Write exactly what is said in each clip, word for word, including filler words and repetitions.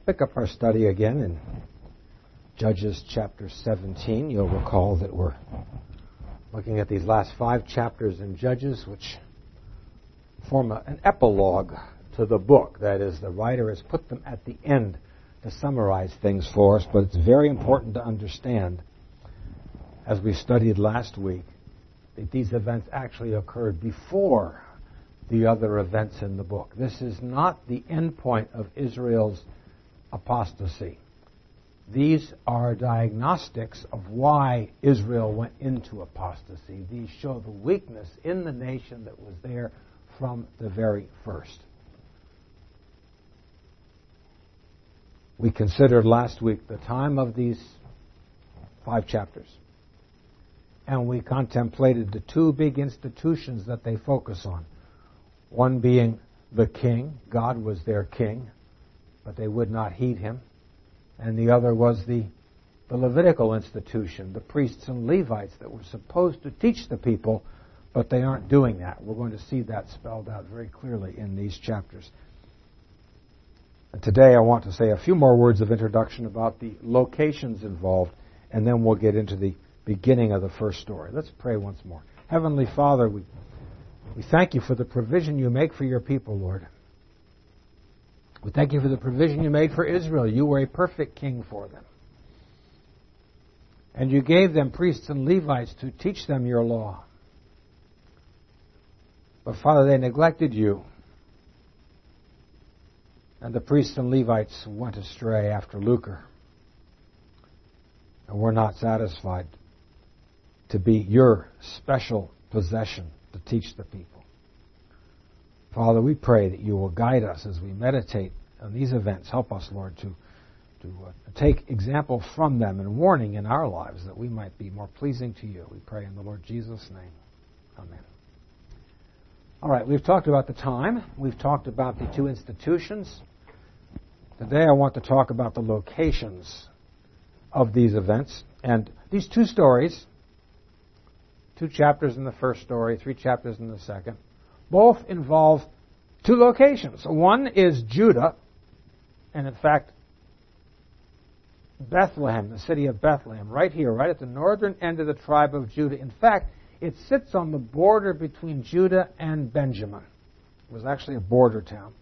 Pick up our study again in Judges chapter seventeen. You'll recall that we're looking at these last five chapters in Judges, which form a, an epilogue to the book. That is, the writer has put them at the end to summarize things for us, but it's very important to understand, as we studied last week, that these events actually occurred before the other events in the book. This is not the end point of Israel's apostasy. These are diagnostics of why Israel went into apostasy. These show the weakness in the nation that was there from the very first. We considered last week the time of these five chapters. And we contemplated the two big institutions that they focus on. One being the king. God was their king, but they would not heed him. And the other was the, the Levitical institution, the priests and Levites that were supposed to teach the people, but they aren't doing that. We're going to see that spelled out very clearly in these chapters. And today I want to say a few more words of introduction about the locations involved, and then we'll get into the beginning of the first story. Let's pray once more. Heavenly Father, we, we thank you for the provision you make for your people, Lord. We thank you for the provision you made for Israel. You were a perfect king for them. And you gave them priests and Levites to teach them your law. But Father, they neglected you. And the priests and Levites went astray after lucre. And were not satisfied to be your special possession to teach the people. Father, we pray that you will guide us as we meditate on these events. Help us, Lord, to, to uh, take example from them and warning in our lives that we might be more pleasing to you. We pray in the Lord Jesus' name. Amen. All right, we've talked about the time. We've talked about the two institutions. Today I want to talk about the locations of these events. And these two stories, two chapters in the first story, three chapters in the second, both involve two locations. One is Judah, and in fact, Bethlehem, the city of Bethlehem, right here, right at the northern end of the tribe of Judah. In fact, it sits on the border between Judah and Benjamin. It was actually a border town.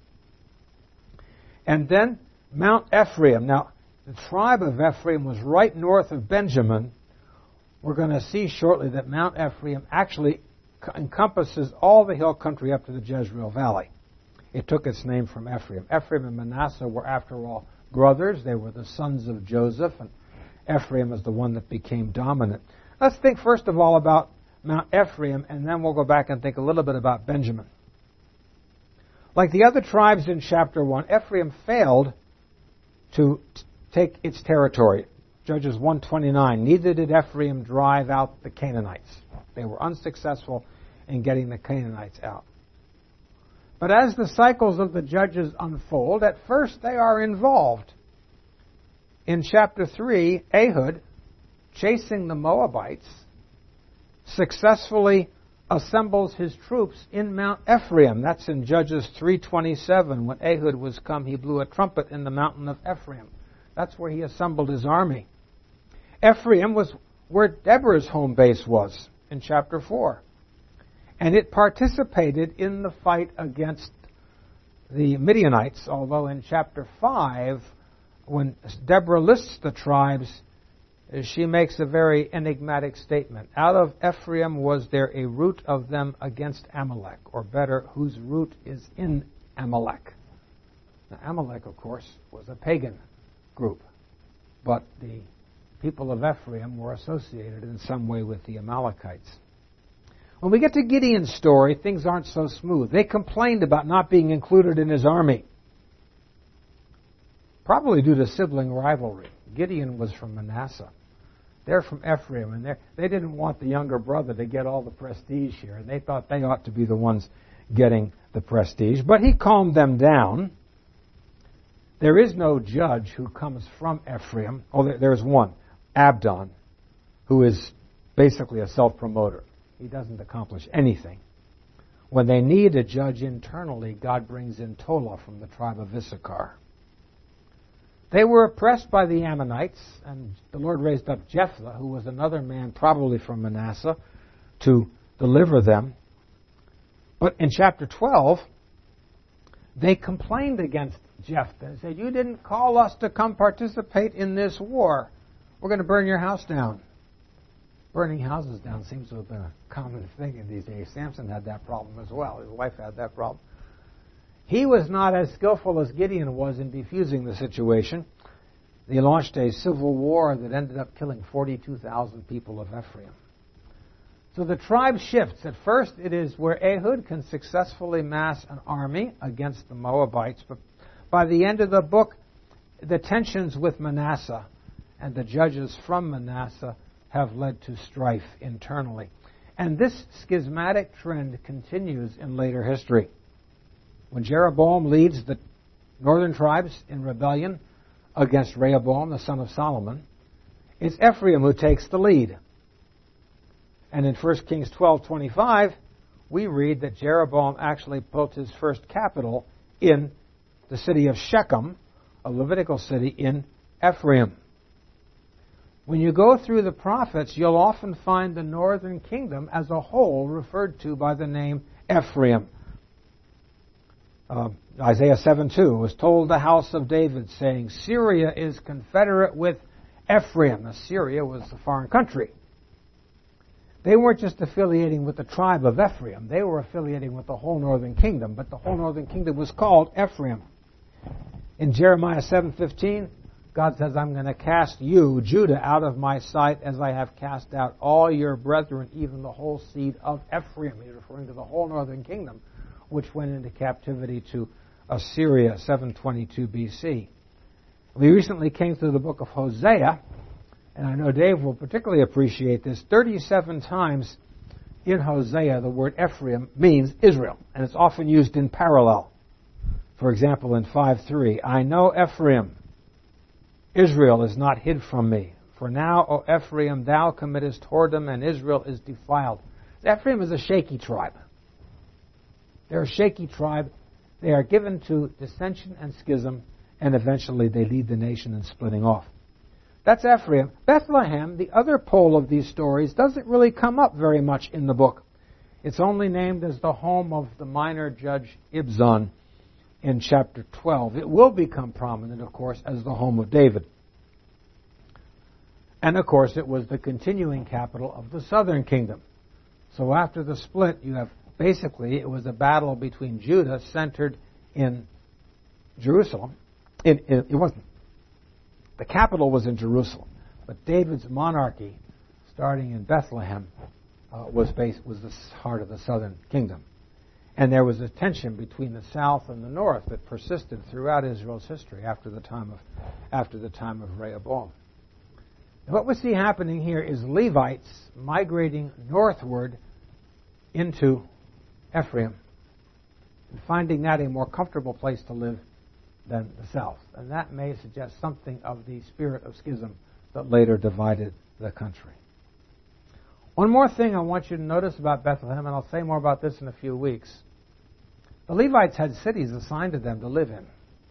And then Mount Ephraim. Now, the tribe of Ephraim was right north of Benjamin. We're going to see shortly that Mount Ephraim actually encompasses all the hill country up to the Jezreel Valley. It took its name from Ephraim. Ephraim and Manasseh were, after all, brothers. They were the sons of Joseph, and Ephraim is the one that became dominant. Let's think first of all about Mount Ephraim, and then we'll go back and think a little bit about Benjamin. Like the other tribes in chapter one, Ephraim failed to t- take its territory. Judges one twenty-nine, neither did Ephraim drive out the Canaanites. They were unsuccessful in getting the Canaanites out. But as the cycles of the judges unfold, at first they are involved. In chapter three, Ehud, chasing the Moabites, successfully assembles his troops in Mount Ephraim. That's in Judges three twenty-seven. When Ehud was come, he blew a trumpet in the mountain of Ephraim. That's where he assembled his army. Ephraim was where Deborah's home base was in chapter four. And it participated in the fight against the Midianites, although in chapter five, when Deborah lists the tribes, she makes a very enigmatic statement. Out of Ephraim was there a root of them against Amalek, or better, whose root is in Amalek. Now, Amalek, of course, was a pagan group, but the people of Ephraim were associated in some way with the Amalekites. When we get to Gideon's story, things aren't so smooth. They complained about not being included in his army, probably due to sibling rivalry. Gideon was from Manasseh. They're from Ephraim, and they didn't want the younger brother to get all the prestige here, and they thought they ought to be the ones getting the prestige. But he calmed them down. There is no judge who comes from Ephraim. Oh, there, there's one, Abdon, who is basically a self-promoter. He doesn't accomplish anything. When they need a judge internally, God brings in Tola from the tribe of Issachar. They were oppressed by the Ammonites, and the Lord raised up Jephthah, who was another man probably from Manasseh, to deliver them. But in chapter twelve, they complained against Jephthah and said, "You didn't call us to come participate in this war. We're going to burn your house down." Burning houses down seems to have been a common thing in these days. Samson had that problem as well. His wife had that problem. He was not as skillful as Gideon was in defusing the situation. They launched a civil war that ended up killing forty-two thousand people of Ephraim. So the tribe shifts. At first, it is where Ehud can successfully mass an army against the Moabites. But by the end of the book, the tensions with Manasseh and the judges from Manasseh have led to strife internally. And this schismatic trend continues in later history. When Jeroboam leads the northern tribes in rebellion against Rehoboam, the son of Solomon, it's Ephraim who takes the lead. And in First Kings twelve twenty-five, we read that Jeroboam actually built his first capital in the city of Shechem, a Levitical city in Ephraim. When you go through the prophets, you'll often find the northern kingdom as a whole referred to by the name Ephraim. Uh, Isaiah seven two was told the house of David, saying, Syria is confederate with Ephraim. Now, Syria was a foreign country. They weren't just affiliating with the tribe of Ephraim. They were affiliating with the whole northern kingdom. But the whole northern kingdom was called Ephraim. In Jeremiah seven fifteen, God says, I'm going to cast you, Judah, out of my sight as I have cast out all your brethren, even the whole seed of Ephraim. He's referring to the whole northern kingdom, which went into captivity to Assyria, seven twenty-two B C. We recently came through the book of Hosea, and I know Dave will particularly appreciate this. thirty-seven times in Hosea, the word Ephraim means Israel, and it's often used in parallel. For example, in five three, I know Ephraim, Israel is not hid from me. For now, O Ephraim, thou committest whoredom, and Israel is defiled. Ephraim is a shaky tribe. They're a shaky tribe. They are given to dissension and schism, and eventually they lead the nation in splitting off. That's Ephraim. Bethlehem, the other pole of these stories, doesn't really come up very much in the book. It's only named as the home of the minor judge Ibzan in chapter twelve. It will become prominent, of course, as the home of David. And, of course, it was the continuing capital of the southern kingdom. So after the split, you have basically, it was a battle between Judah centered in Jerusalem. In, in, it wasn't. The capital was in Jerusalem, but David's monarchy, starting in Bethlehem, uh, was based, was the heart of the southern kingdom. And there was a tension between the south and the north that persisted throughout Israel's history after the time of after the time of Rehoboam. And what we see happening here is Levites migrating northward into Ephraim and finding that a more comfortable place to live than the south. And that may suggest something of the spirit of schism that later divided the country. One more thing I want you to notice about Bethlehem, and I'll say more about this in a few weeks. The Levites had cities assigned to them to live in.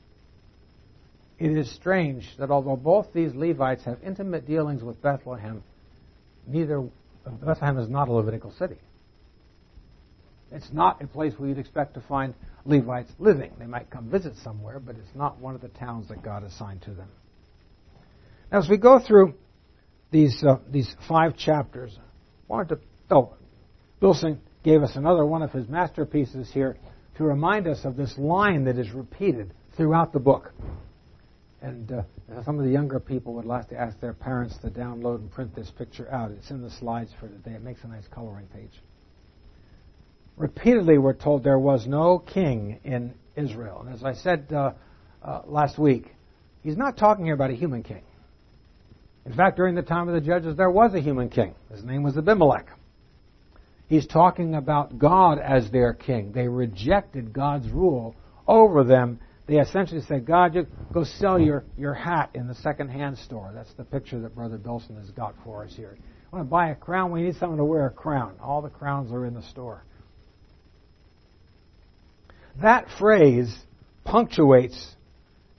It is strange that although both these Levites have intimate dealings with Bethlehem, neither Bethlehem is not a Levitical city. It's not a place where you'd expect to find Levites living. They might come visit somewhere, but it's not one of the towns that God assigned to them. Now, as we go through these uh, these five chapters, I wanted to. Oh, Wilson gave us another one of his masterpieces here to remind us of this line that is repeated throughout the book. And uh, some of the younger people would like to ask their parents to download and print this picture out. It's in the slides for today. It makes a nice coloring page. Repeatedly, we're told there was no king in Israel. And as I said uh, uh, last week, he's not talking here about a human king. In fact, during the time of the judges, there was a human king. His name was Abimelech. He's talking about God as their king. They rejected God's rule over them. They essentially said, God, you go sell your, your hat in the second-hand store. That's the picture that Brother Bilson has got for us here. I want to buy a crown. We need someone to wear a crown. All the crowns are in the store. That phrase punctuates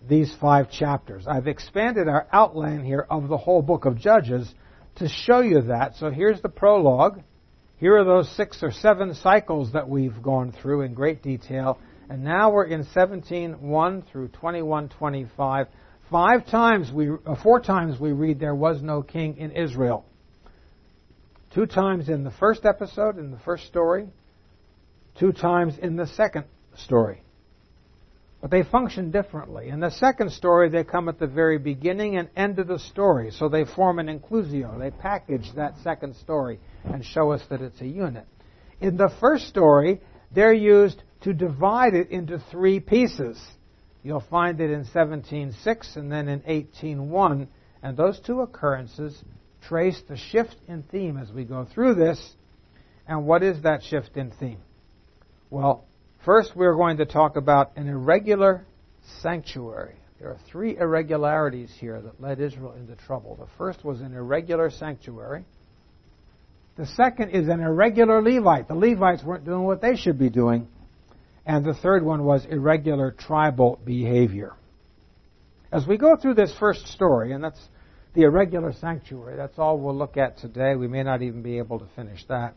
these five chapters. I've expanded our outline here of the whole book of Judges to show you that. So here's the prologue. Here are those six or seven cycles that we've gone through in great detail. And now we're in seventeen one through twenty-one twenty-five. Five times we, uh, four times we read there was no king in Israel. Two times in the first episode, in the first story. Two times in the second story. But they function differently. In the second story, they come at the very beginning and end of the story. So they form an inclusio. They package that second story and show us that it's a unit. In the first story, they're used to divide it into three pieces. You'll find it in seventeen six and then in eighteen one. And those two occurrences trace the shift in theme as we go through this. And what is that shift in theme? Well, first, we're going to talk about an irregular sanctuary. There are three irregularities here that led Israel into trouble. The first was an irregular sanctuary. The second is an irregular Levite. The Levites weren't doing what they should be doing. And the third one was irregular tribal behavior. As we go through this first story, and that's the irregular sanctuary, that's all we'll look at today. We may not even be able to finish that.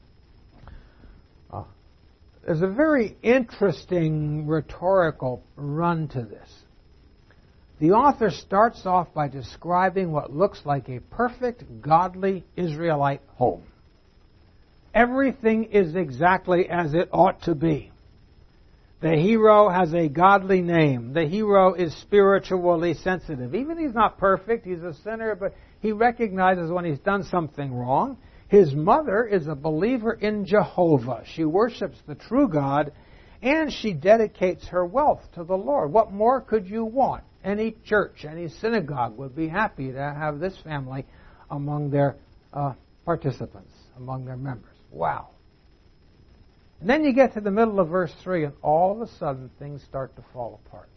Uh, There's a very interesting rhetorical run to this. The author starts off by describing what looks like a perfect, godly Israelite home. Everything is exactly as it ought to be. The hero has a godly name. The hero is spiritually sensitive. Even he's not perfect, he's a sinner, but he recognizes when he's done something wrong. His mother is a believer in Jehovah. She worships the true God, and she dedicates her wealth to the Lord. What more could you want? Any church, any synagogue would be happy to have this family among their uh, participants, among their members. Wow. And then you get to the middle of verse three, and all of a sudden things start to fall apart.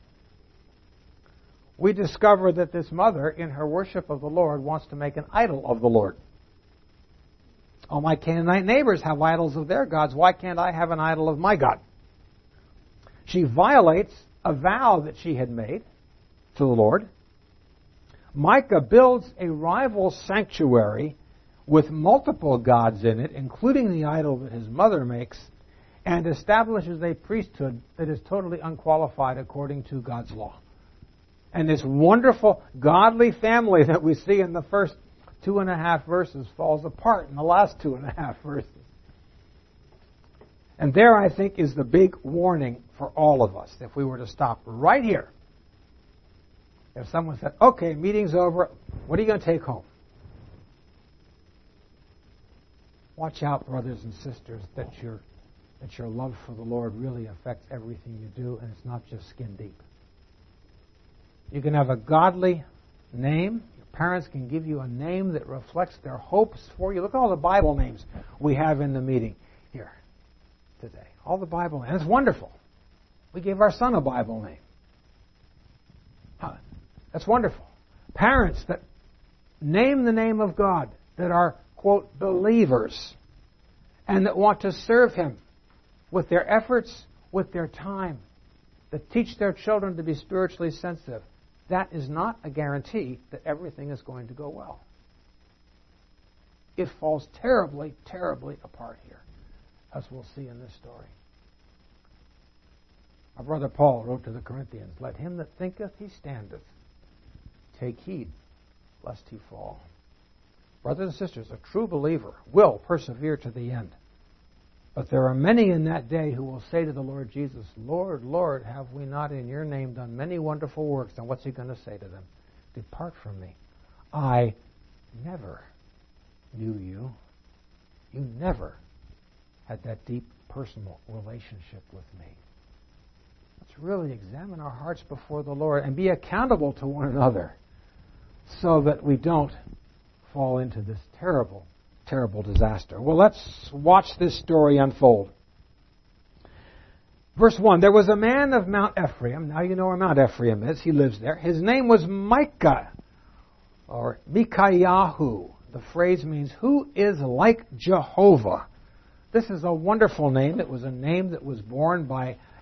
We discover that this mother, in her worship of the Lord, wants to make an idol of the Lord. All my Canaanite neighbors have idols of their gods. Why can't I have an idol of my God? She violates a vow that she had made to the Lord. Micah builds a rival sanctuary with multiple gods in it, including the idol that his mother makes, and establishes a priesthood that is totally unqualified according to God's law. And this wonderful, godly family that we see in the first two and a half verses falls apart in the last two and a half verses. And there, I think, is the big warning for all of us. If we were to stop right here, if someone said, okay, meeting's over, what are you going to take home? Watch out, brothers and sisters, that your, that your love for the Lord really affects everything you do, and it's not just skin deep. You can have a godly name. Your parents can give you a name that reflects their hopes for you. Look at all the Bible names we have in the meeting here today. All the Bible names. It's wonderful. We gave our son a Bible name. Huh. That's wonderful. Parents that name the name of God, that are, quote, believers, and that want to serve Him with their efforts, with their time, that teach their children to be spiritually sensitive. That is not a guarantee that everything is going to go well. It falls terribly, terribly apart here, as we'll see in this story. Our brother Paul wrote to the Corinthians, let him that thinketh he standeth take heed lest he fall. Brothers and sisters, a true believer will persevere to the end. But there are many in that day who will say to the Lord Jesus, Lord, Lord, have we not in your name done many wonderful works? And what's he going to say to them? Depart from me. I never knew you. You never had that deep personal relationship with me. Let's really examine our hearts before the Lord and be accountable to one another so that we don't fall into this terrible terrible disaster. Well, let's watch this story unfold. Verse one, there was a man of Mount Ephraim. Now you know where Mount Ephraim is. He lives there. His name was Micah, or Mikayahu. The phrase means, who is like Jehovah? This is a wonderful name. It was a name that was borne by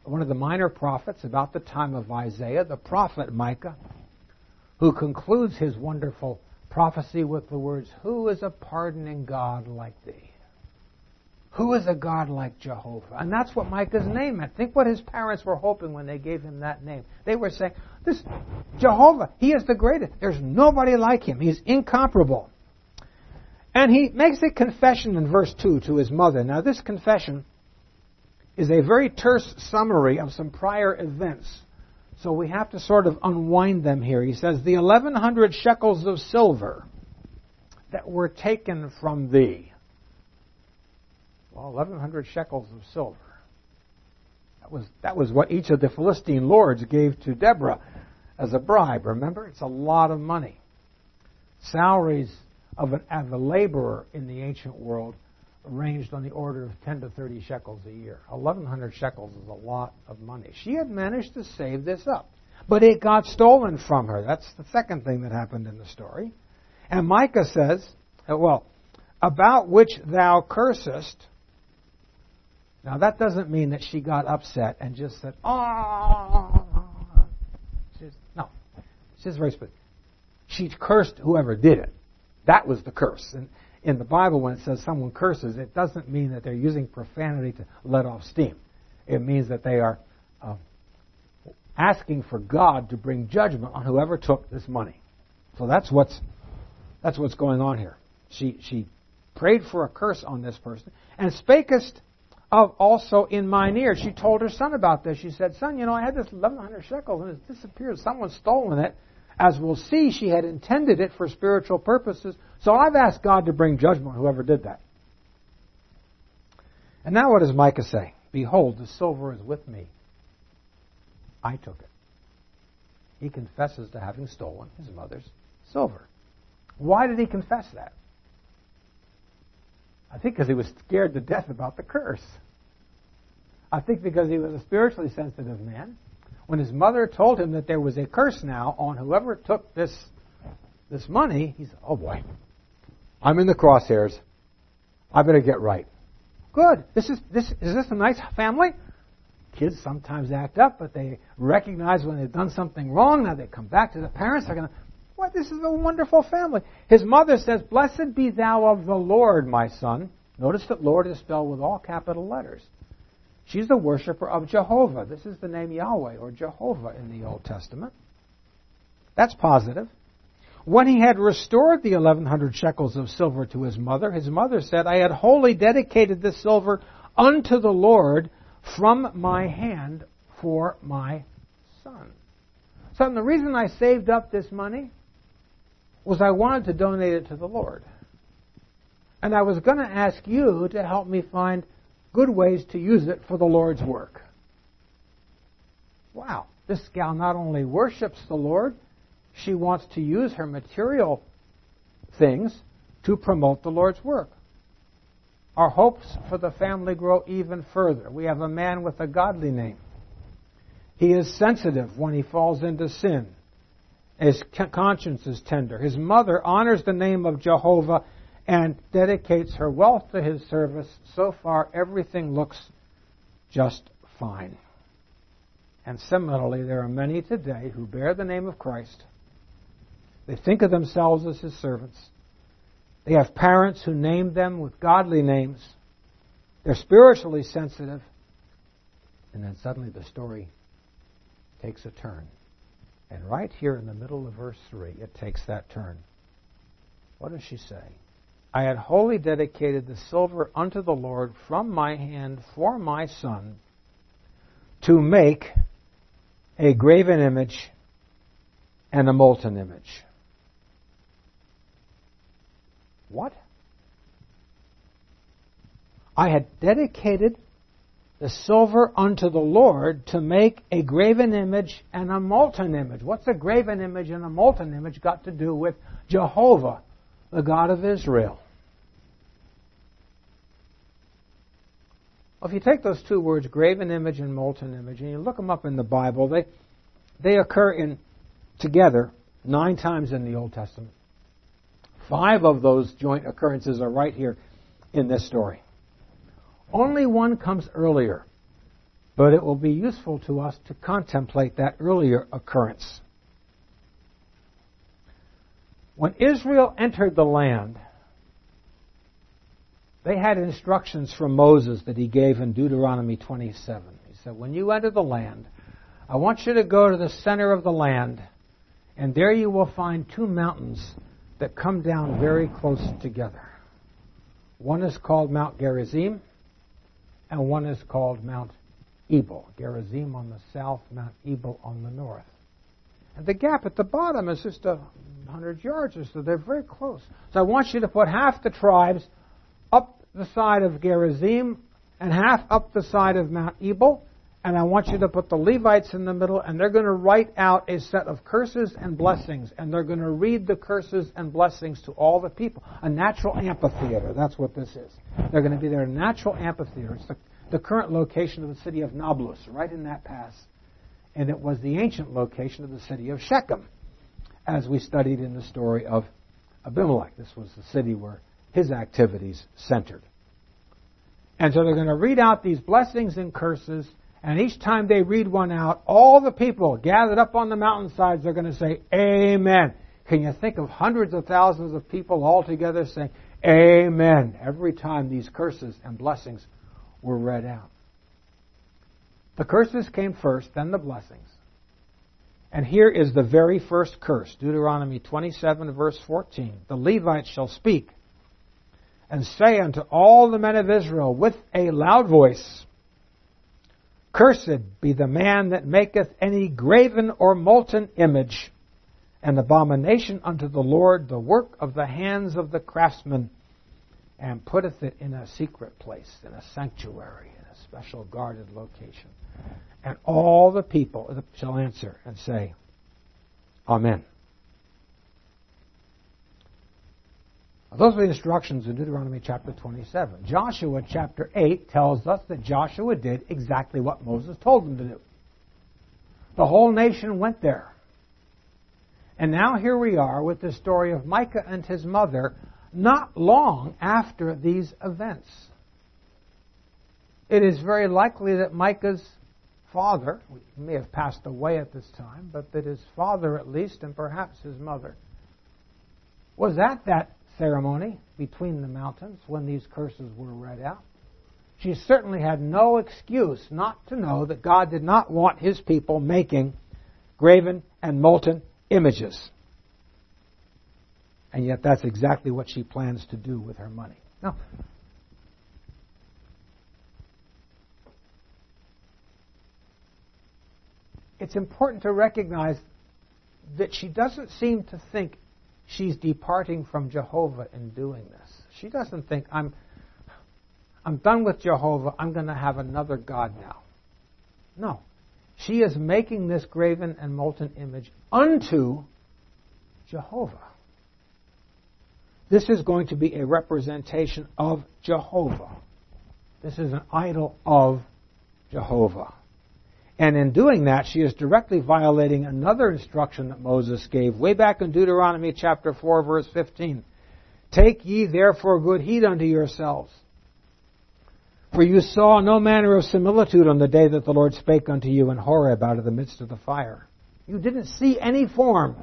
one of the minor prophets about the time of Isaiah, the prophet Micah, who concludes his wonderful prophecy with the words, "Who is a pardoning God like thee? Who is a God like Jehovah?" And that's what Micah's name meant. Think what his parents were hoping when they gave him that name. They were saying, "This Jehovah, he is the greatest. There's nobody like him. He's incomparable." And he makes a confession in verse two to his mother. Now, this confession is a very terse summary of some prior events. So we have to sort of unwind them here. He says, "The eleven hundred shekels of silver that were taken from thee." Well, eleven hundred shekels of silver. That was, that was what each of the Philistine lords gave to Deborah as a bribe. Remember? It's a lot of money. Salaries of, an, of a laborer in the ancient world ranged on the order of ten to thirty shekels a year. eleven hundred shekels is a lot of money. She had managed to save this up, but it got stolen from her. That's the second thing that happened in the story. And Micah says, well, "about which thou cursest." Now that doesn't mean that she got upset and just said, "Oh." She's, no, she's very specific. She cursed whoever did it. That was the curse. And in the Bible, when it says someone curses, it doesn't mean that they're using profanity to let off steam. It means that they are uh, asking for God to bring judgment on whoever took this money. So that's what's that's what's going on here. She she prayed for a curse on this person. "And spakest of also in mine ear." She told her son about this. She said, "Son, you know, I had this eleven hundred shekels and it's disappeared. Someone's stolen it. As we'll see, she had intended it for spiritual purposes. So I've asked God to bring judgment on whoever did that." And now what does Micah say? "Behold, the silver is with me. I took it." He confesses to having stolen his mother's silver. Why did he confess that? I think because he was scared to death about the curse. I think because he was a spiritually sensitive man. When his mother told him that there was a curse now on whoever took this this money, he said, "Oh boy, I'm in the crosshairs. I better get right." Good. This is this is this a nice family? Kids sometimes act up, but they recognize when they've done something wrong. Now they come back to the parents. They're going to, "What? This is a wonderful family." His mother says, "Blessed be thou of the Lord, my son." Notice that Lord is spelled with all capital letters. She's the worshiper of Jehovah. This is the name Yahweh or Jehovah in the Old Testament. That's positive. When he had restored the eleven hundred shekels of silver to his mother, his mother said, "I had wholly dedicated this silver unto the Lord from my hand for my son." So the reason I saved up this money was I wanted to donate it to the Lord. And I was going to ask you to help me find good ways to use it for the Lord's work. Wow. This gal not only worships the Lord, she wants to use her material things to promote the Lord's work. Our hopes for the family grow even further. We have a man with a godly name. He is sensitive when he falls into sin. His conscience is tender. His mother honors the name of Jehovah and dedicates her wealth to his service. So far, everything looks just fine. And similarly, there are many today who bear the name of Christ. They think of themselves as his servants. They have parents who name them with godly names. They're spiritually sensitive. And then suddenly the story takes a turn. And right here in the middle of verse three, it takes that turn. What does she say? "I had wholly dedicated the silver unto the Lord from my hand for my son to make a graven image and a molten image." What? "I had dedicated the silver unto the Lord to make a graven image and a molten image." What's a graven image and a molten image got to do with Jehovah, the God of Israel? Well, if you take those two words, graven image and molten image, and you look them up in the Bible, they they occur in together nine times in the Old Testament. Five of those joint occurrences are right here in this story. Only one comes earlier, But it will be useful to us to contemplate that earlier occurrence. When Israel entered the land, they had instructions from Moses that he gave in Deuteronomy twenty-seven. He said, when you enter the land, I want you to go to the center of the land, and there you will find two mountains that come down very close together. One is called Mount Gerizim, and one is called Mount Ebal. Gerizim on the south, Mount Ebal on the north. And the gap at the bottom is just a hundred yards or so. They're very close. So I want you to put half the tribes up the side of Gerizim and half up the side of Mount Ebal. And I want you to put the Levites in the middle, and they're going to write out a set of curses and blessings. And they're going to read the curses and blessings to all the people. A natural amphitheater, that's what this is. They're going to be there, a natural amphitheater. It's the, the current location of the city of Nablus, right in that pass. And it was the ancient location of the city of Shechem, as we studied in the story of Abimelech. This was the city where his activities centered. And so they're going to read out these blessings and curses, and each time they read one out, all the people gathered up on the mountainsides are going to say, Amen. Can you think of hundreds of thousands of people all together saying, Amen, every time these curses and blessings were read out? The curses came first, then the blessings. And here is the very first curse, Deuteronomy twenty-seven, verse fourteen. The Levites shall speak and say unto all the men of Israel with a loud voice, Cursed be the man that maketh any graven or molten image, an abomination unto the Lord, the work of the hands of the craftsman, and putteth it in a secret place, in a sanctuary, in a special guarded location. And all the people shall answer and say, Amen. Those are the instructions in Deuteronomy chapter twenty-seven. Joshua chapter eight tells us that Joshua did exactly what Moses told him to do. The whole nation went there. And now here we are with the story of Micah and his mother not long after these events. It is very likely that Micah's father, he may have passed away at this time, but that his father at least, and perhaps his mother, was at that ceremony between the mountains when these curses were read out. She certainly had no excuse not to know that God did not want his people making graven and molten images. And yet that's exactly what she plans to do with her money. Now, it's important to recognize that she doesn't seem to think she's departing from Jehovah in doing this. She doesn't think, I'm, I'm done with Jehovah, I'm going to have another God now. No. She is making this graven and molten image unto Jehovah. This is going to be a representation of Jehovah. This is an idol of Jehovah. And in doing that, she is directly violating another instruction that Moses gave way back in Deuteronomy chapter four, verse fifteen. Take ye therefore good heed unto yourselves. For you saw no manner of similitude on the day that the Lord spake unto you in Horeb out of the midst of the fire. You didn't see any form.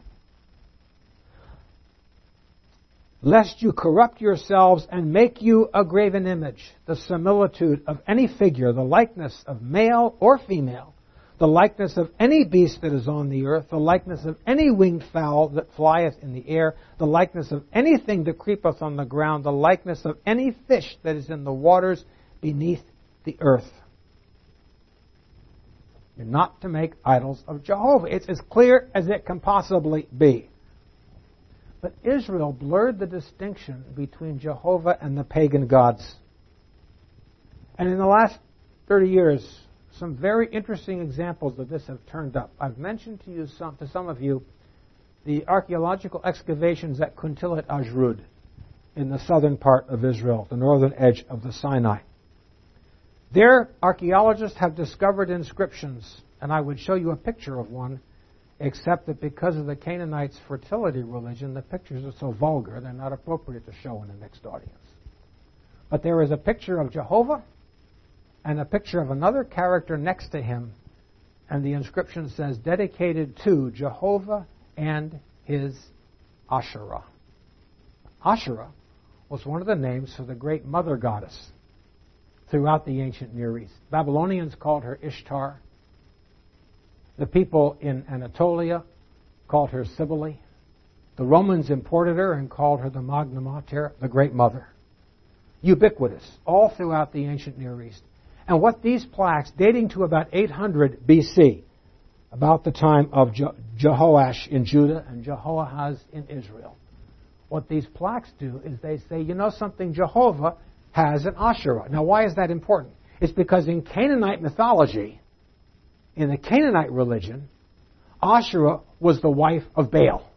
Lest you corrupt yourselves and make you a graven image, the similitude of any figure, the likeness of male or female, the likeness of any beast that is on the earth, the likeness of any winged fowl that flieth in the air, the likeness of anything that creepeth on the ground, the likeness of any fish that is in the waters beneath the earth. You're not to make idols of Jehovah. It's as clear as it can possibly be. But Israel blurred the distinction between Jehovah and the pagan gods. And in the last thirty years, some very interesting examples of this have turned up. I've mentioned to you some, to some of you the archaeological excavations at Kuntilat Ajrud in the southern part of Israel, the northern edge of the Sinai. There, archaeologists have discovered inscriptions, and I would show you a picture of one, except that because of the Canaanites' fertility religion, the pictures are so vulgar, they're not appropriate to show in the mixed audience. But there is a picture of Jehovah, and a picture of another character next to him, and the inscription says, dedicated to Jehovah and his Asherah. Asherah was one of the names for the great mother goddess throughout the ancient Near East. Babylonians called her Ishtar. The people in Anatolia called her Cybele. The Romans imported her and called her the Magna Mater, the Great Mother. Ubiquitous all throughout the ancient Near East. And what these plaques, dating to about eight hundred B C, about the time of Je- Jehoash in Judah and Jehoahaz in Israel, what these plaques do is they say, you know something, Jehovah has an Asherah. Now, why is that important? It's because in Canaanite mythology, in the Canaanite religion, Asherah was the wife of Baal.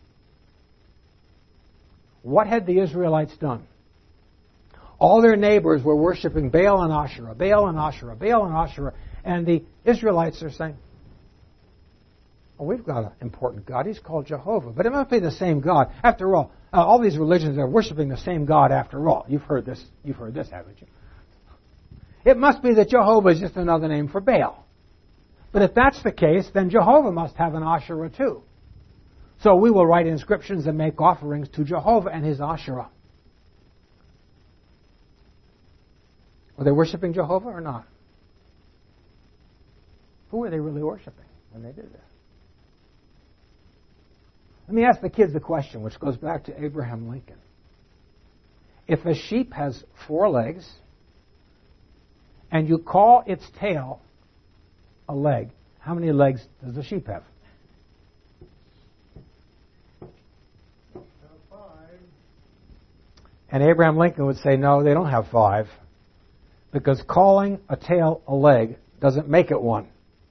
What had the Israelites done? All their neighbors were worshiping Baal and Asherah, Baal and Asherah, Baal and Asherah, and the Israelites are saying, oh, we've got an important God. He's called Jehovah, but it must be the same God. After all, uh, all these religions are worshiping the same God after all. You've heard this, you've heard this, haven't you? It must be that Jehovah is just another name for Baal. But if that's the case, then Jehovah must have an Asherah too. So we will write inscriptions and make offerings to Jehovah and his Asherah. Were they worshiping Jehovah or not? Who were they really worshiping when they did that? Let me ask the kids a question, which goes back to Abraham Lincoln. If a sheep has four legs, and you call its tail a leg, how many legs does the sheep have? Five. And Abraham Lincoln would say, no, they don't have five, because calling a tail a leg doesn't make it one.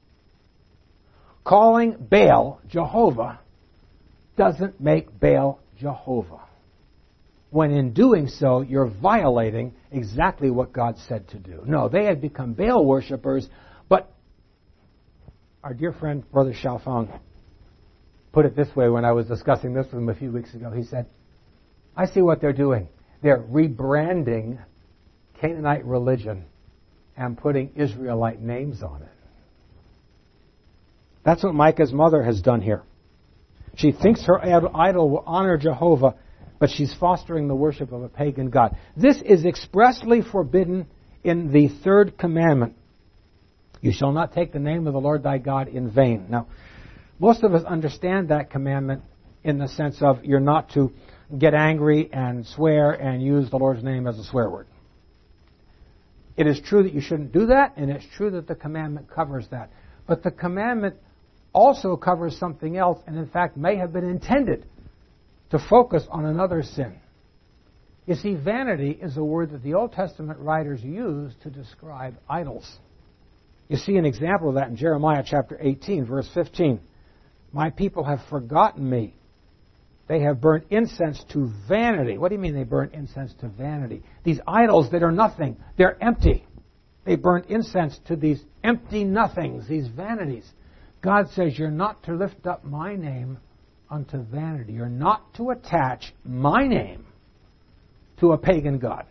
Calling Baal Jehovah doesn't make Baal Jehovah. When in doing so, you're violating exactly what God said to do. No, they had become Baal worshippers, but our dear friend, Brother Xiaofeng, put it this way when I was discussing this with him a few weeks ago. He said, I see what they're doing. They're rebranding Canaanite religion and putting Israelite names on it. That's what Micah's mother has done here. She thinks her idol will honor Jehovah, but she's fostering the worship of a pagan god. This is expressly forbidden in the third commandment. You shall not take the name of the Lord thy God in vain. Now, most of us understand that commandment in the sense of you're not to get angry and swear and use the Lord's name as a swear word. It is true that you shouldn't do that, and it's true that the commandment covers that. But the commandment also covers something else, and in fact may have been intended to focus on another sin. You see, vanity is a word that the Old Testament writers use to describe idols. You see an example of that in Jeremiah chapter eighteen, verse fifteen. My people have forgotten me. They have burnt incense to vanity. What do you mean they burnt incense to vanity? These idols that are nothing, they're empty. They burnt incense to these empty nothings, these vanities. God says you're not to lift up my name unto vanity. You're not to attach my name to a pagan god.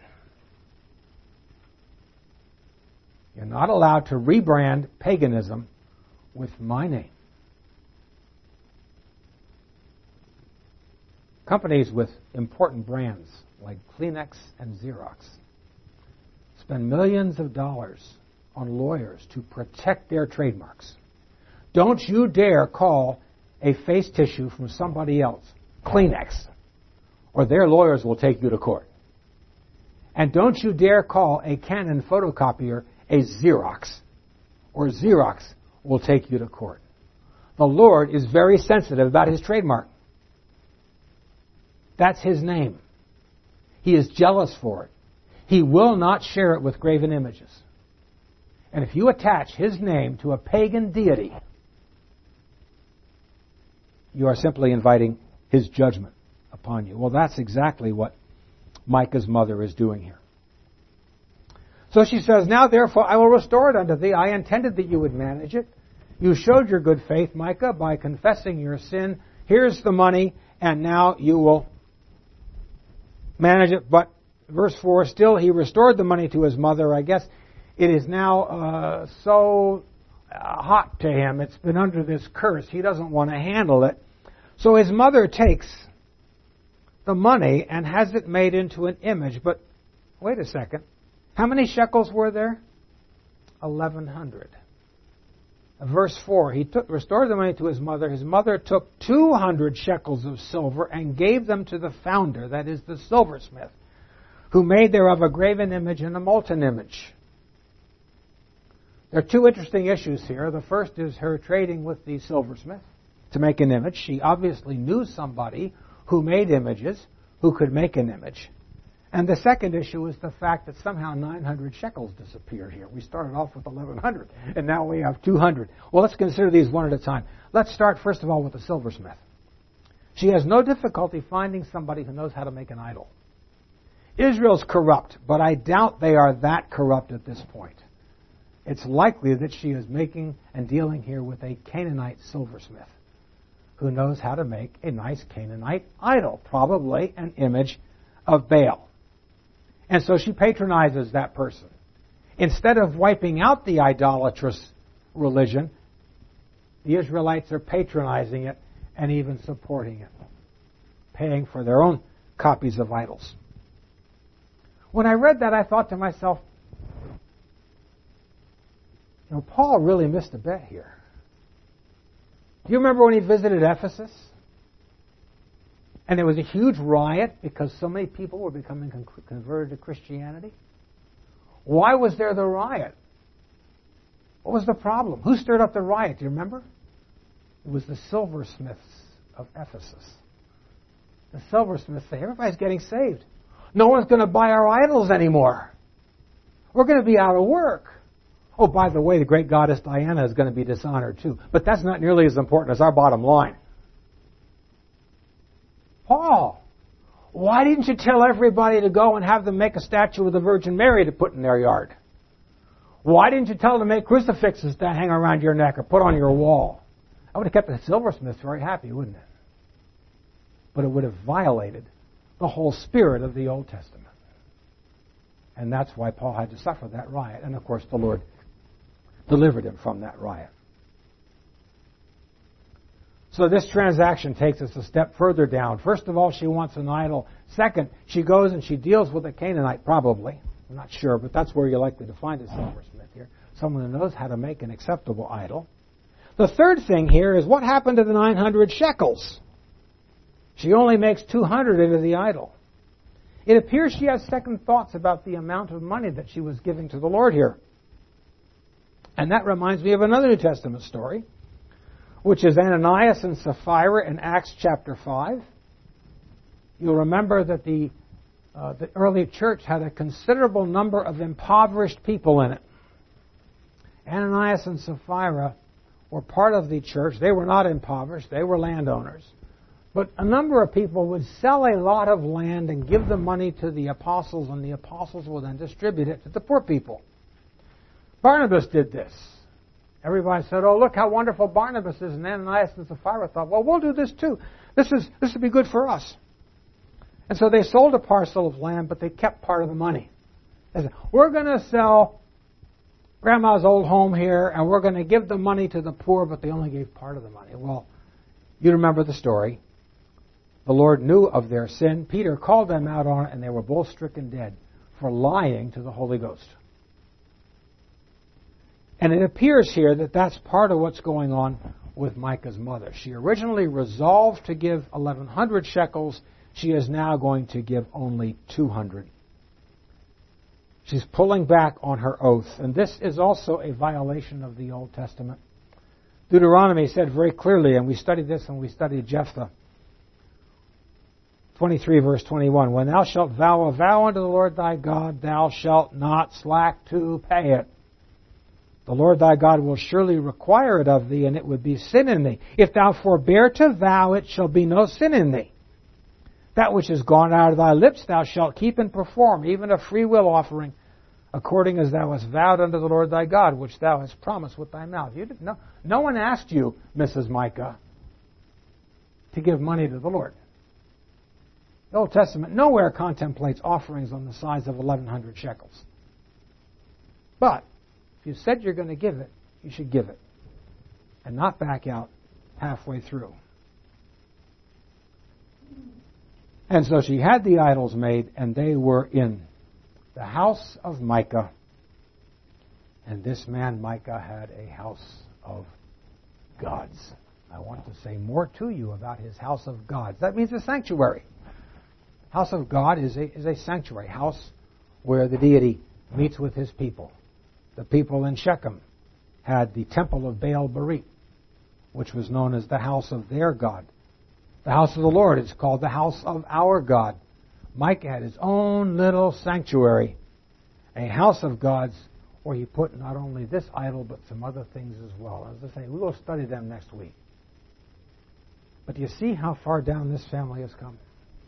You're not allowed to rebrand paganism with my name. Companies with important brands like Kleenex and Xerox spend millions of dollars on lawyers to protect their trademarks. Don't you dare call a face tissue from somebody else Kleenex, or their lawyers will take you to court. And don't you dare call a Canon photocopier a Xerox, or Xerox will take you to court. The Lord is very sensitive about His trademark. That's His name. He is jealous for it. He will not share it with graven images. And if you attach His name to a pagan deity, you are simply inviting His judgment upon you. Well, that's exactly what Micah's mother is doing here. So she says, now therefore I will restore it unto thee. I intended that you would manage it. You showed your good faith, Micah, by confessing your sin. Here's the money, and now you will manage it. But verse four, still he restored the money to his mother. I guess it is now uh, so uh, hot to him. It's been under this curse. He doesn't want to handle it. So his mother takes the money and has it made into an image. But wait a second. How many shekels were there? eleven hundred. Verse four, he took, restored the money to his mother. His mother took two hundred shekels of silver and gave them to the founder, that is the silversmith, who made thereof a graven image and a molten image. There are two interesting issues here. The first is her trading with the silversmith to make an image. She obviously knew somebody who made images, who could make an image. And the second issue is the fact that somehow nine hundred shekels disappeared here. We started off with eleven hundred, and now we have two hundred. Well, let's consider these one at a time. Let's start, first of all, with the silversmith. She has no difficulty finding somebody who knows how to make an idol. Israel's corrupt, but I doubt they are that corrupt at this point. It's likely that she is making and dealing here with a Canaanite silversmith who knows how to make a nice Canaanite idol, probably an image of Baal. And so she patronizes that person. Instead of wiping out the idolatrous religion, the Israelites are patronizing it and even supporting it, paying for their own copies of idols. When I read that, I thought to myself, you know, Paul really missed a bet here. Do you remember when he visited Ephesus? And there was a huge riot because so many people were becoming con- converted to Christianity. Why was there the riot? What was the problem? Who stirred up the riot? Do you remember? It was the silversmiths of Ephesus. The silversmiths say, everybody's getting saved. No one's going to buy our idols anymore. We're going to be out of work. Oh, by the way, the great goddess Diana is going to be dishonored too. But that's not nearly as important as our bottom line. Paul, why didn't you tell everybody to go and have them make a statue of the Virgin Mary to put in their yard? Why didn't you tell them to make crucifixes to hang around your neck or put on your wall? I would have kept the silversmiths very happy, wouldn't it? But it would have violated the whole spirit of the Old Testament. And that's why Paul had to suffer that riot. And of course the Lord delivered him from that riot. So this transaction takes us a step further down. First of all, she wants an idol. Second, she goes and she deals with a Canaanite, probably. I'm not sure, but that's where you're likely to find a silversmith here. Someone who knows how to make an acceptable idol. The third thing here is what happened to the nine hundred shekels? She only makes two hundred into the idol. It appears she has second thoughts about the amount of money that she was giving to the Lord here. And that reminds me of another New Testament story, which is Ananias and Sapphira in Acts chapter five. You'll remember that the, uh, the early church had a considerable number of impoverished people in it. Ananias and Sapphira were part of the church. They were not impoverished. They were landowners. But a number of people would sell a lot of land and give the money to the apostles, and the apostles would then distribute it to the poor people. Barnabas did this. Everybody said, oh, look how wonderful Barnabas is. And Ananias and Sapphira thought, well, we'll do this too. This is this would be good for us. And so they sold a parcel of land, but they kept part of the money. They said, we're going to sell Grandma's old home here, and we're going to give the money to the poor, but they only gave part of the money. Well, you remember the story. The Lord knew of their sin. Peter called them out on it, and they were both stricken dead for lying to the Holy Ghost. And it appears here that that's part of what's going on with Micah's mother. She originally resolved to give eleven hundred shekels. She is now going to give only two hundred. She's pulling back on her oath. And this is also a violation of the Old Testament. Deuteronomy said very clearly, and we studied this when we studied Jephthah, twenty-three verse twenty-one, when thou shalt vow a vow unto the Lord thy God, thou shalt not slack to pay it. The Lord thy God will surely require it of thee, and it would be sin in thee. If thou forbear to vow, it shall be no sin in thee. That which is gone out of thy lips thou shalt keep and perform, even a free will offering, according as thou hast vowed unto the Lord thy God, which thou hast promised with thy mouth. You didn't know. No one asked you, Missus Micah, to give money to the Lord. The Old Testament nowhere contemplates offerings on the size of eleven hundred shekels. But If you said you're going to give it, you should give it. And not back out halfway through. And so she had the idols made, and they were in the house of Micah. And this man, Micah, had a house of gods. I want to say more to you about his house of gods. That means a sanctuary. House of God is a, is a sanctuary, house where the deity meets with his people. The people in Shechem had the temple of Baal Berith, which was known as the house of their God. The house of the Lord is called the house of our God. Micah had his own little sanctuary, a house of gods, where he put not only this idol, but some other things as well. As I say, we will study them next week. But do you see how far down this family has come?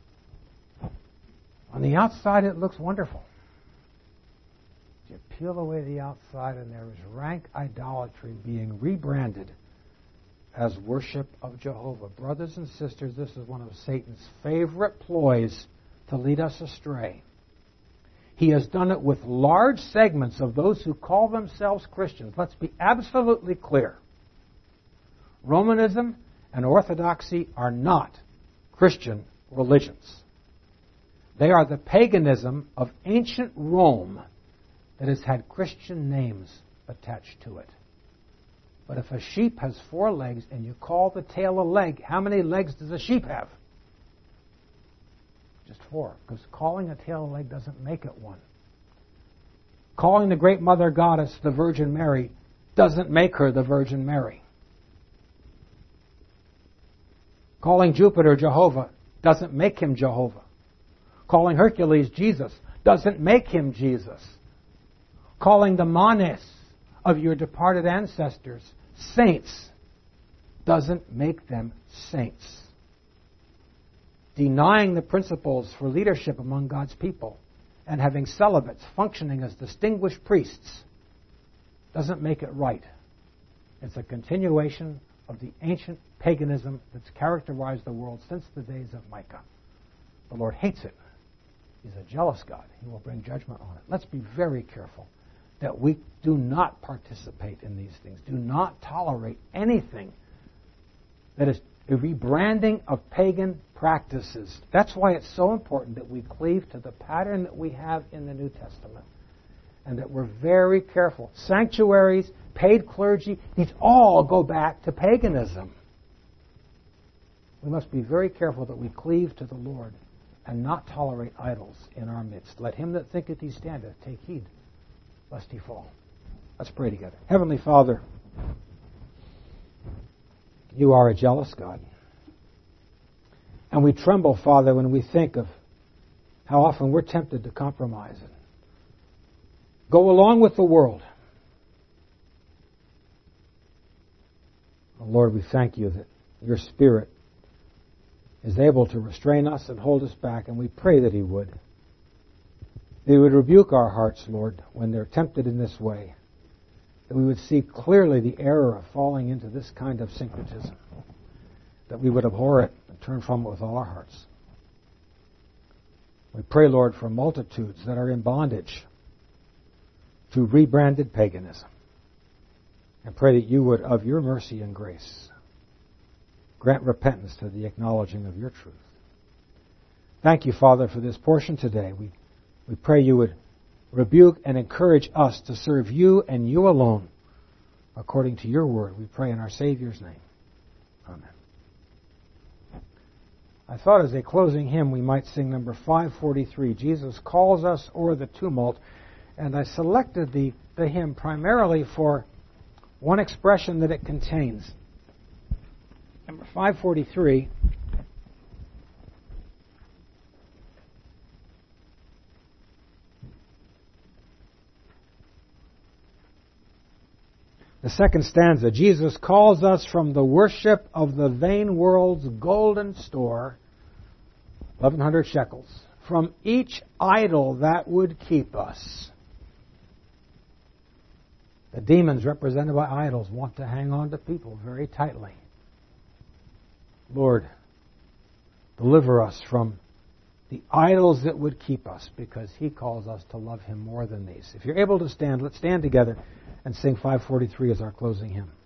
On the outside, it looks wonderful. You peel away the outside, and there is rank idolatry being rebranded as worship of Jehovah. Brothers and sisters, this is one of Satan's favorite ploys to lead us astray. He has done it with large segments of those who call themselves Christians. Let's be absolutely clear. Romanism and Orthodoxy are not Christian religions. They are the paganism of ancient Rome that has had Christian names attached to it. But if a sheep has four legs and you call the tail a leg, how many legs does a sheep have? Just four, because calling a tail a leg doesn't make it one. Calling the great mother goddess the Virgin Mary doesn't make her the Virgin Mary. Calling Jupiter Jehovah doesn't make him Jehovah. Calling Hercules Jesus doesn't make him Jesus. Calling the Manes of your departed ancestors saints doesn't make them saints. Denying the principles for leadership among God's people and having celibates functioning as distinguished priests doesn't make it right. It's a continuation of the ancient paganism that's characterized the world since the days of Micah. The Lord hates it. He's a jealous God. He will bring judgment on it. Let's be very careful that we do not participate in these things. Do not tolerate anything that is a rebranding of pagan practices. That's why it's so important that we cleave to the pattern that we have in the New Testament and that we're very careful. Sanctuaries, paid clergy, these all go back to paganism. We must be very careful that we cleave to the Lord and not tolerate idols in our midst. Let him that thinketh he standeth take heed lest he fall. Let's pray together. Heavenly Father, you are a jealous God. And we tremble, Father, when we think of how often we're tempted to compromise and go along with the world. Oh, Lord, we thank you that your Spirit is able to restrain us and hold us back, and we pray that he would. That he would rebuke our hearts, Lord, when they're tempted in this way. That we would see clearly the error of falling into this kind of syncretism. That we would abhor it and turn from it with all our hearts. We pray, Lord, for multitudes that are in bondage to rebranded paganism. And pray that you would, of your mercy and grace, grant repentance to the acknowledging of your truth. Thank you, Father, for this portion today. We, we pray you would rebuke and encourage us to serve you and you alone according to your word. We pray in our Savior's name. Amen. I thought as a closing hymn we might sing number five forty-three, Jesus Calls Us O'er the Tumult. And I selected the, the hymn primarily for one expression that it contains. Number five forty-three. The second stanza, Jesus calls us from the worship of the vain world's golden store, eleven hundred shekels, from each idol that would keep us. The demons represented by idols want to hang on to people very tightly. Lord, deliver us from the idols that would keep us, because he calls us to love him more than these. If you're able to stand, let's stand together and sing five forty-three as our closing hymn.